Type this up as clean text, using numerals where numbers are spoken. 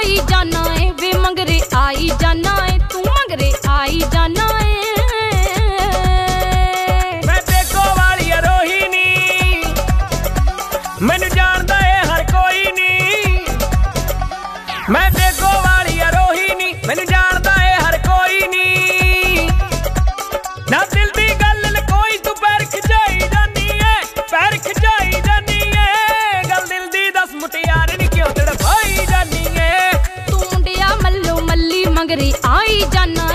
आई जाना है वे मंगरे आई जाना है तू मंगरे आई जाना है। मैं देखो वाली रोहिणी मैनू जानदा है हर कोई नी। मैं देखो वाली रोहिणी मैनू जानदा है हर कोई नी। ना दिल दी गल कोई तू पैर खिचाई जानी है पैर खिचाई जानी है। गल दिल दी दस मुटियार नी क्यों तड़पाई जानी है। तू मुंडिया मल्लो मल्ली मंगरे आई जाना